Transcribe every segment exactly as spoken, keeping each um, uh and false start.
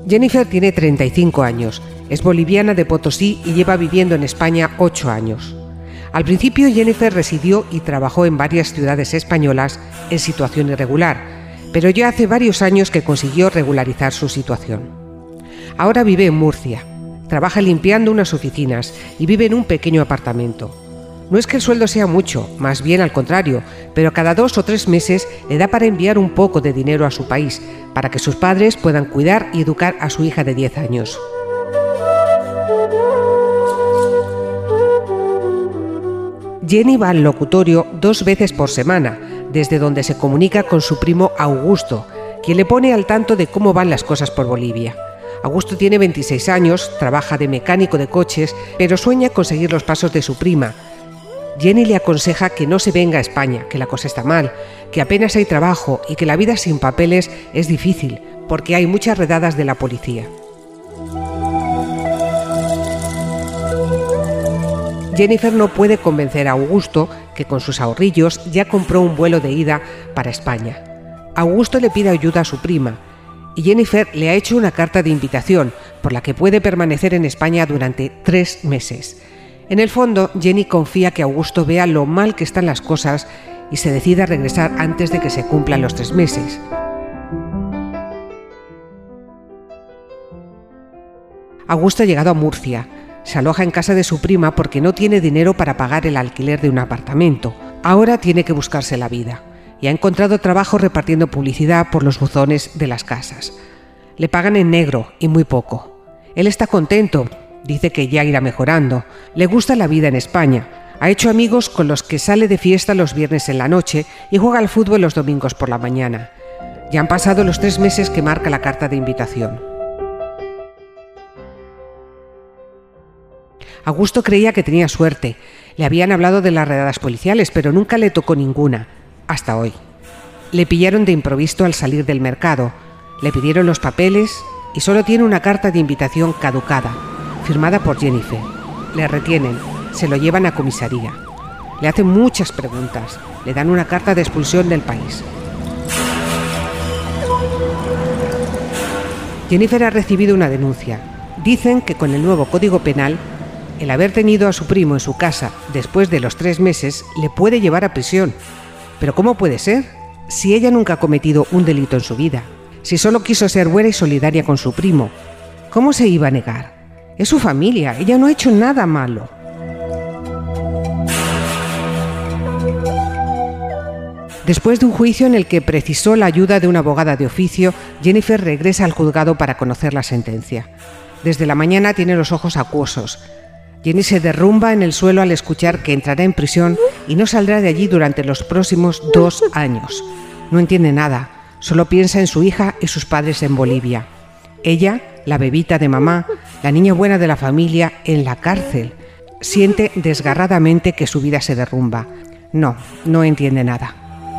Jennifer tiene treinta y cinco años, es boliviana de Potosí y lleva viviendo en España ocho años. Al principio Jennifer residió y trabajó en varias ciudades españolas en situación irregular, pero ya hace varios años que consiguió regularizar su situación. Ahora vive en Murcia, trabaja limpiando unas oficinas y vive en un pequeño apartamento. No es que el sueldo sea mucho, más bien al contrario, pero cada dos o tres meses le da para enviar un poco de dinero a su país, para que sus padres puedan cuidar y educar a su hija de diez años. Jenny va al locutorio dos veces por semana, desde donde se comunica con su primo Augusto, quien le pone al tanto de cómo van las cosas por Bolivia. Augusto tiene veintiséis años, trabaja de mecánico de coches, pero sueña con seguir los pasos de su prima. Jenny le aconseja que no se venga a España, que la cosa está mal, que apenas hay trabajo y que la vida sin papeles es difícil, porque hay muchas redadas de la policía. Jennifer no puede convencer a Augusto, que con sus ahorrillos ya compró un vuelo de ida para España. Augusto le pide ayuda a su prima, y Jennifer le ha hecho una carta de invitación, por la que puede permanecer en España durante tres meses. En el fondo, Jenny confía que Augusto vea lo mal que están las cosas y se decida a regresar antes de que se cumplan los tres meses. Augusto ha llegado a Murcia. Se aloja en casa de su prima porque no tiene dinero para pagar el alquiler de un apartamento. Ahora tiene que buscarse la vida y ha encontrado trabajo repartiendo publicidad por los buzones de las casas. Le pagan en negro y muy poco. Él está contento. Dice que ya irá mejorando. Le gusta la vida en España. Ha hecho amigos con los que sale de fiesta los viernes en la noche y juega al fútbol los domingos por la mañana. Ya han pasado los tres meses que marca la carta de invitación. Augusto creía que tenía suerte. Le habían hablado de las redadas policiales, pero nunca le tocó ninguna, hasta hoy. Le pillaron de improviso al salir del mercado. Le pidieron los papeles y solo tiene una carta de invitación caducada, firmada por Jennifer. Le retienen, se lo llevan a comisaría. Le hacen muchas preguntas, le dan una carta de expulsión del país. Jennifer ha recibido una denuncia. Dicen que con el nuevo Código Penal, el haber tenido a su primo en su casa después de los tres meses le puede llevar a prisión. ¿Pero cómo puede ser? Si ella nunca ha cometido un delito en su vida, si solo quiso ser buena y solidaria con su primo, ¿cómo se iba a negar? Es su familia, ella no ha hecho nada malo. Después de un juicio en el que precisó la ayuda de una abogada de oficio, Jennifer regresa al juzgado para conocer la sentencia. Desde la mañana tiene los ojos acuosos. Jenny se derrumba en el suelo al escuchar que entrará en prisión y no saldrá de allí durante los próximos dos años. No entiende nada, solo piensa en su hija y sus padres en Bolivia. Ella, la bebita de mamá, la niña buena de la familia, en la cárcel. Siente desgarradamente que su vida se derrumba. No, no entiende nada.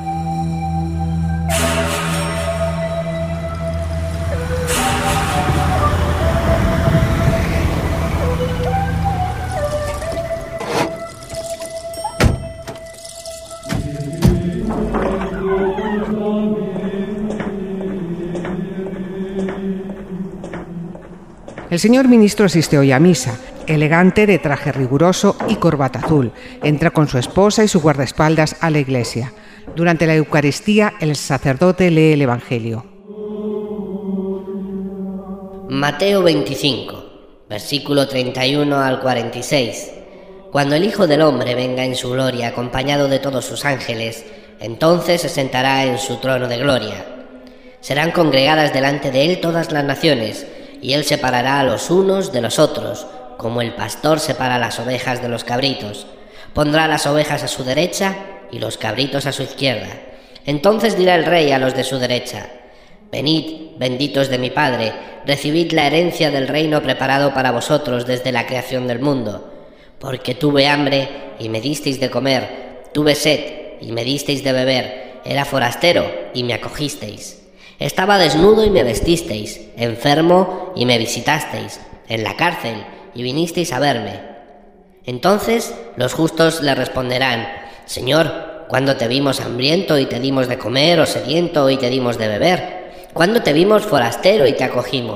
El señor ministro asiste hoy a misa, elegante de traje riguroso y corbata azul. Entra con su esposa y su guardaespaldas a la iglesia. Durante la Eucaristía, el sacerdote lee el Evangelio. Mateo veinticinco, versículo treinta y uno al cuarenta y seis. Cuando el Hijo del Hombre venga en su gloria acompañado de todos sus ángeles, entonces se sentará en su trono de gloria. Serán congregadas delante de él todas las naciones, y él separará a los unos de los otros, como el pastor separa las ovejas de los cabritos. Pondrá las ovejas a su derecha y los cabritos a su izquierda. Entonces dirá el rey a los de su derecha: Venid, benditos de mi Padre, recibid la herencia del reino preparado para vosotros desde la creación del mundo. Porque tuve hambre y me disteis de comer, tuve sed y me disteis de beber, era forastero y me acogisteis. Estaba desnudo y me vestisteis, enfermo y me visitasteis, en la cárcel y vinisteis a verme. Entonces los justos le responderán: Señor, ¿cuándo te vimos hambriento y te dimos de comer, o sediento y te dimos de beber? ¿Cuándo te vimos forastero y te acogimos,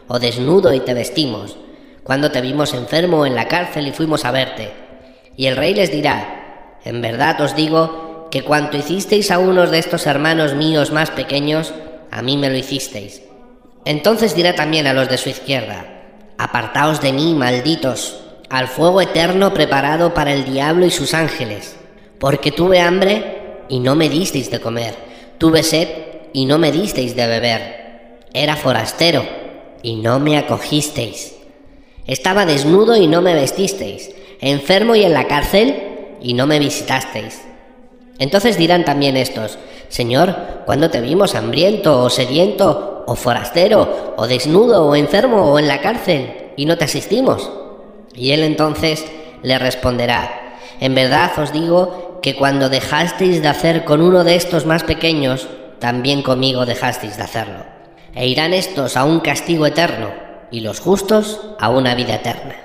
o desnudo y te vestimos? Cuando te vimos enfermo en la cárcel y fuimos a verte. Y el rey les dirá: en verdad os digo que cuanto hicisteis a unos de estos hermanos míos más pequeños, a mí me lo hicisteis. Entonces dirá también a los de su izquierda: apartaos de mí, malditos, al fuego eterno preparado para el diablo y sus ángeles, porque tuve hambre y no me disteis de comer, tuve sed y no me disteis de beber, era forastero y no me acogisteis, estaba desnudo y no me vestisteis, enfermo y en la cárcel y no me visitasteis. Entonces dirán también estos: Señor, ¿cuándo te vimos hambriento o sediento o forastero o desnudo o enfermo o en la cárcel y no te asistimos? Y él entonces le responderá: en verdad os digo que cuando dejasteis de hacer con uno de estos más pequeños, también conmigo dejasteis de hacerlo. E irán estos a un castigo eterno y los justos a una vida eterna.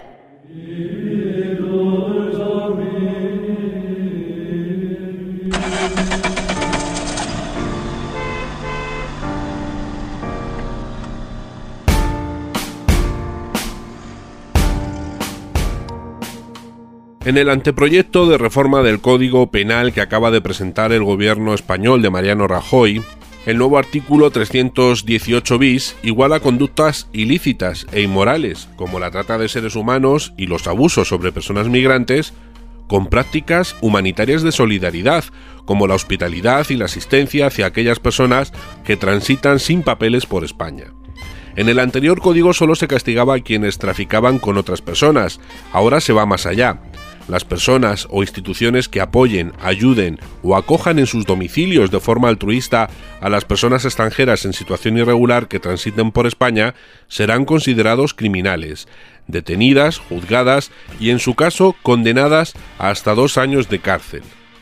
En el anteproyecto de reforma del Código Penal que acaba de presentar el gobierno español de Mariano Rajoy, el nuevo artículo trescientos dieciocho bis iguala conductas ilícitas e inmorales, como la trata de seres humanos y los abusos sobre personas migrantes, con prácticas humanitarias de solidaridad, como la hospitalidad y la asistencia hacia aquellas personas que transitan sin papeles por España. En el anterior código solo se castigaba a quienes traficaban con otras personas, ahora se va más allá. Las personas o instituciones que apoyen, ayuden o acojan en sus domicilios de forma altruista a las personas extranjeras en situación irregular que transiten por España serán considerados criminales, detenidas, juzgadas y en su caso condenadas a hasta dos años de cárcel.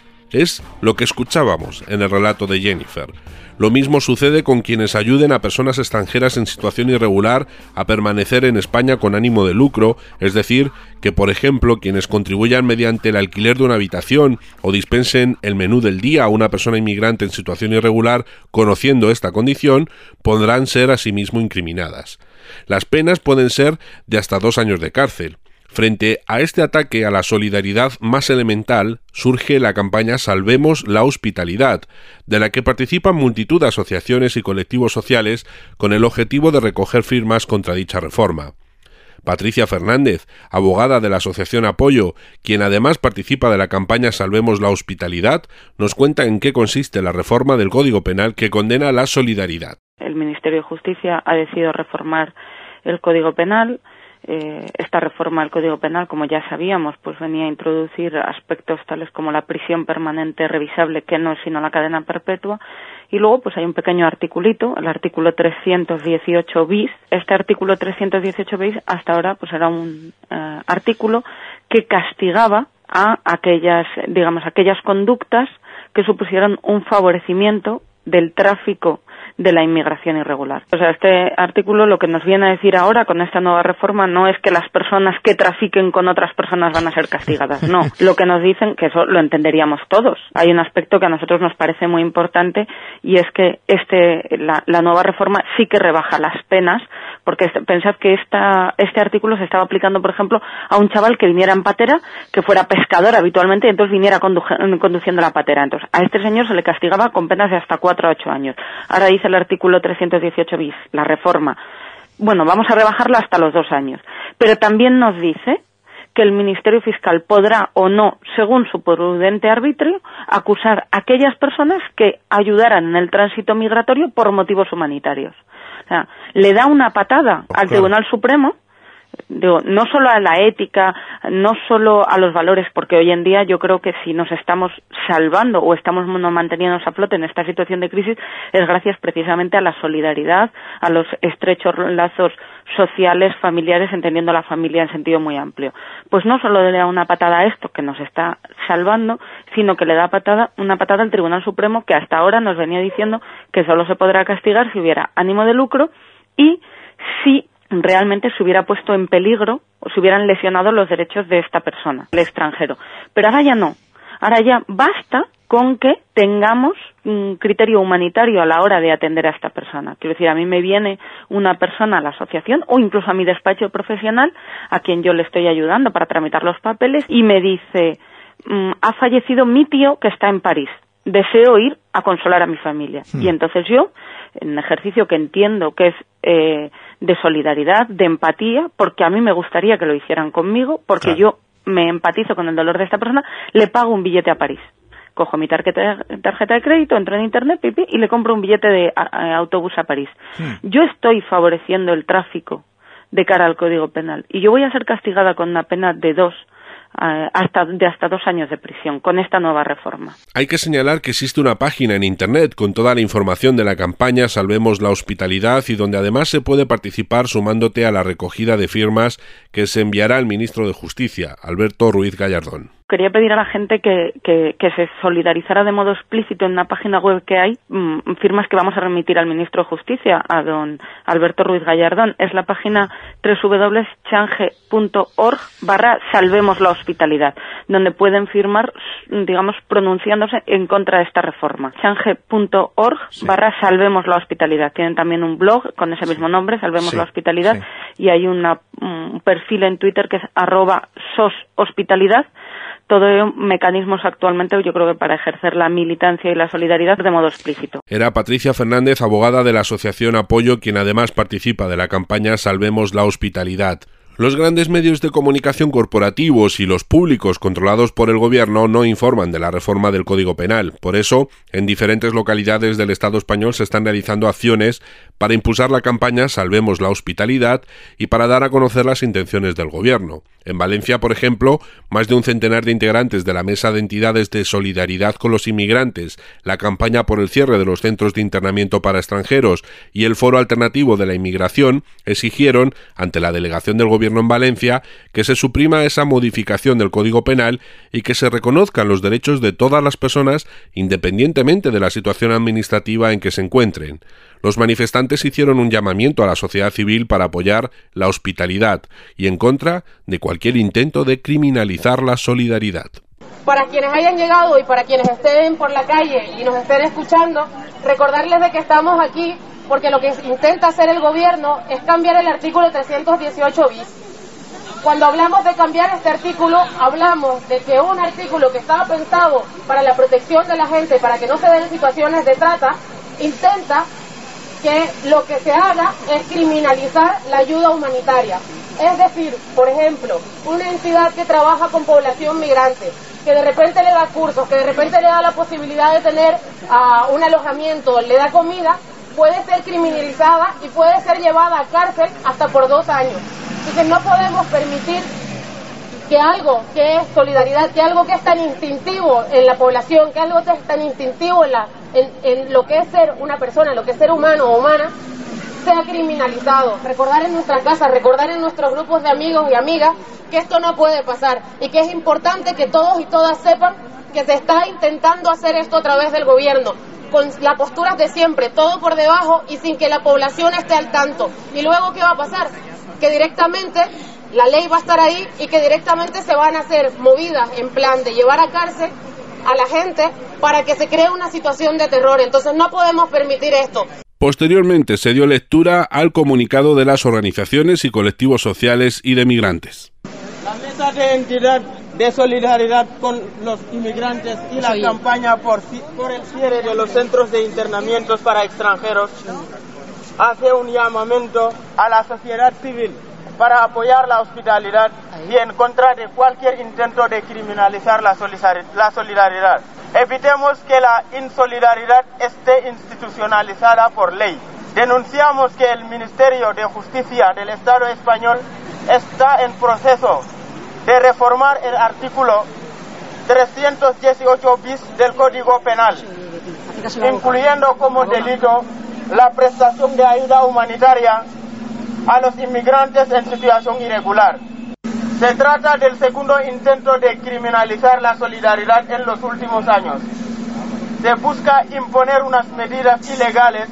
Es lo que escuchábamos en el relato de Jennifer. Lo mismo sucede con quienes ayuden a personas extranjeras en situación irregular a permanecer en España con ánimo de lucro, es decir, que por ejemplo quienes contribuyan mediante el alquiler de una habitación o dispensen el menú del día a una persona inmigrante en situación irregular conociendo esta condición, podrán ser asimismo incriminadas. Las penas pueden ser de hasta dos años de cárcel. Frente a este ataque a la solidaridad más elemental, surge la campaña Salvemos la Hospitalidad, de la que participan multitud de asociaciones y colectivos sociales con el objetivo de recoger firmas contra dicha reforma. Patricia Fernández, abogada de la Asociación Apoyo, quien además participa de la campaña Salvemos la Hospitalidad, nos cuenta en qué consiste la reforma del Código Penal que condena la solidaridad. El Ministerio de Justicia ha decidido reformar el Código Penal. Eh, esta reforma del Código Penal, como ya sabíamos, pues venía a introducir aspectos tales como la prisión permanente revisable, que no es sino la cadena perpetua, y luego pues hay un pequeño articulito, el artículo trescientos dieciocho bis. Este artículo trescientos dieciocho bis hasta ahora pues era un eh, artículo que castigaba a aquellas, digamos, aquellas conductas que supusieran un favorecimiento del tráfico de la inmigración irregular. O sea, este artículo lo que nos viene a decir ahora con esta nueva reforma no es que las personas que trafiquen con otras personas van a ser castigadas, no. Lo que nos dicen, que eso lo entenderíamos todos. Hay un aspecto que a nosotros nos parece muy importante y es que este la, la nueva reforma sí que rebaja las penas, porque este, pensad que esta, este artículo se estaba aplicando, por ejemplo, a un chaval que viniera en patera, que fuera pescador habitualmente y entonces viniera condu- conduciendo la patera. Entonces, a este señor se le castigaba con penas de hasta cuatro a ocho años. Ahora dice el artículo trescientos dieciocho bis, la reforma, bueno, vamos a rebajarla hasta los dos años. Pero también nos dice que el Ministerio Fiscal podrá o no, según su prudente arbitrio, acusar a aquellas personas que ayudaran en el tránsito migratorio por motivos humanitarios. O sea, le da una patada al Tribunal Supremo, digo, no solo a la ética, no solo a los valores, porque hoy en día yo creo que si nos estamos salvando o estamos manteniéndonos a flote en esta situación de crisis es gracias precisamente a la solidaridad, a los estrechos lazos sociales, familiares, entendiendo la familia en sentido muy amplio. Pues no solo le da una patada a esto que nos está salvando, sino que le da patada, una patada al Tribunal Supremo, que hasta ahora nos venía diciendo que solo se podrá castigar si hubiera ánimo de lucro y si realmente se hubiera puesto en peligro o se hubieran lesionado los derechos de esta persona, el extranjero. Pero ahora ya no. Ahora ya basta con que tengamos un criterio humanitario a la hora de atender a esta persona. Quiero decir, a mí me viene una persona a la asociación o incluso a mi despacho profesional a quien yo le estoy ayudando para tramitar los papeles y me dice, mmm, ha fallecido mi tío que está en París, deseo ir a consolar a mi familia. Hmm. Y entonces yo, en un ejercicio que entiendo que es eh, de solidaridad, de empatía, porque a mí me gustaría que lo hicieran conmigo, porque claro, yo me empatizo con el dolor de esta persona, le pago un billete a París. Cojo mi tarjeta, tarjeta de crédito, entro en internet pipi, y le compro un billete de a, a, autobús a París. Hmm. Yo estoy favoreciendo el tráfico de cara al Código Penal y yo voy a ser castigada con una pena de dos uh, hasta de hasta dos años de prisión con esta nueva reforma. Hay que señalar que existe una página en internet con toda la información de la campaña Salvemos la Hospitalidad y donde además se puede participar sumándote a la recogida de firmas que se enviará al ministro de Justicia, Alberto Ruiz Gallardón. Quería pedir a la gente que, que, que se solidarizara de modo explícito en una página web que hay, mmm, firmas que vamos a remitir al ministro de Justicia, a don Alberto Ruiz Gallardón. Es la página doble u doble u doble u punto change punto org barra Salvemos la Hospitalidad, donde pueden firmar, digamos, pronunciándose en contra de esta reforma. change punto org barra Salvemos la Hospitalidad. Tienen también un blog con ese mismo nombre, Salvemos sí, la Hospitalidad, sí. Y hay una, un perfil en Twitter que es arroba soshospitalidad. Todo ello mecanismos actualmente, yo creo que para ejercer la militancia y la solidaridad de modo explícito. Era Patricia Fernández, abogada de la Asociación Apoyo, quien además participa de la campaña Salvemos la Hospitalidad. Los grandes medios de comunicación corporativos y los públicos controlados por el gobierno no informan de la reforma del Código Penal. Por eso, en diferentes localidades del Estado español se están realizando acciones para impulsar la campaña Salvemos la Hospitalidad y para dar a conocer las intenciones del gobierno. En Valencia, por ejemplo, más de un centenar de integrantes de la Mesa de Entidades de Solidaridad con los Inmigrantes, la campaña por el cierre de los centros de internamiento para extranjeros y el Foro Alternativo de la Inmigración exigieron, ante la delegación del gobierno en Valencia, que se suprima esa modificación del Código Penal y que se reconozcan los derechos de todas las personas independientemente de la situación administrativa en que se encuentren. Los manifestantes hicieron un llamamiento a la sociedad civil para apoyar la hospitalidad y en contra de cualquier intento de criminalizar la solidaridad. Para quienes hayan llegado y para quienes estén por la calle y nos estén escuchando, recordarles de que estamos aquí porque lo que intenta hacer el gobierno es cambiar el artículo trescientos dieciocho bis. Cuando hablamos de cambiar este artículo, hablamos de que un artículo que estaba pensado para la protección de la gente, para que no se den situaciones de trata, intenta que lo que se haga es criminalizar la ayuda humanitaria. Es decir, por ejemplo, una entidad que trabaja con población migrante, que de repente le da cursos, que de repente le da la posibilidad de tener uh, un alojamiento, le da comida, puede ser criminalizada y puede ser llevada a cárcel hasta por dos años. Entonces no podemos permitir que algo que es solidaridad, que algo que es tan instintivo en la población, que algo que es tan instintivo en, la, en, en lo que es ser una persona, lo que es ser humano o humana, sea criminalizado. Recordar en nuestra casa, recordar en nuestros grupos de amigos y amigas que esto no puede pasar y que es importante que todos y todas sepan que se está intentando hacer esto a través del gobierno, con las posturas de siempre, todo por debajo y sin que la población esté al tanto. ¿Y luego qué va a pasar? Que directamente la ley va a estar ahí y que directamente se van a hacer movidas en plan de llevar a cárcel a la gente para que se cree una situación de terror. Entonces no podemos permitir esto. Posteriormente se dio lectura al comunicado de las organizaciones y colectivos sociales y de migrantes. La mesa de entidad de solidaridad con los inmigrantes y la campaña por, por el cierre de los centros de internamientos para extranjeros hace un llamamiento a la sociedad civil para apoyar la hospitalidad y en contra de cualquier intento de criminalizar la solidaridad. Evitemos que la insolidaridad esté institucionalizada por ley. Denunciamos que el Ministerio de Justicia del Estado español está en proceso de reformar el artículo trescientos dieciocho bis del Código Penal, incluyendo como delito la prestación de ayuda humanitaria a los inmigrantes en situación irregular. Se trata del segundo intento de criminalizar la solidaridad en los últimos años. Se busca imponer unas medidas ilegales,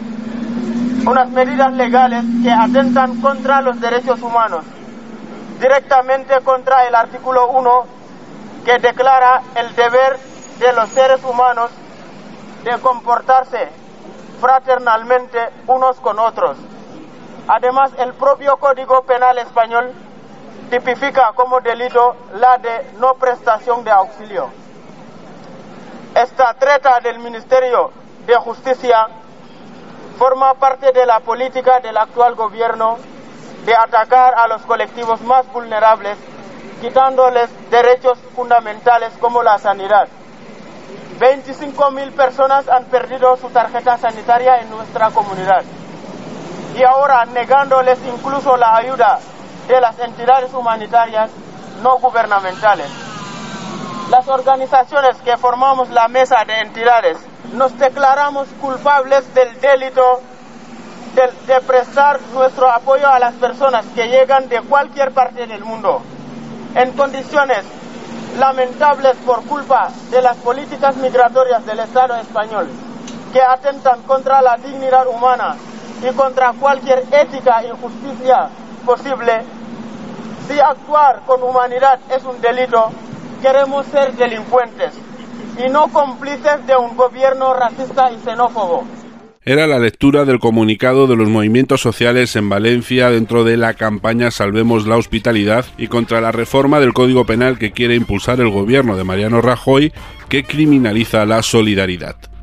unas medidas legales que atentan contra los derechos humanos, directamente contra el artículo uno que declara el deber de los seres humanos de comportarse fraternalmente unos con otros. Además, el propio Código Penal español tipifica como delito la de no prestación de auxilio. Esta treta del Ministerio de Justicia forma parte de la política del actual gobierno de atacar a los colectivos más vulnerables, quitándoles derechos fundamentales como la sanidad. veinticinco mil personas han perdido su tarjeta sanitaria en nuestra comunidad y ahora negándoles incluso la ayuda de las entidades humanitarias no gubernamentales. Las organizaciones que formamos la mesa de entidades nos declaramos culpables del delito de, de prestar nuestro apoyo a las personas que llegan de cualquier parte del mundo en condiciones lamentables por culpa de las políticas migratorias del Estado español, que atentan contra la dignidad humana y contra cualquier ética y justicia posible. Si actuar con humanidad es un delito, queremos ser delincuentes y no cómplices de un gobierno racista y xenófobo. Era la lectura del comunicado de los movimientos sociales en Valencia dentro de la campaña Salvemos la Hospitalidad y contra la reforma del Código Penal que quiere impulsar el gobierno de Mariano Rajoy, que criminaliza la solidaridad.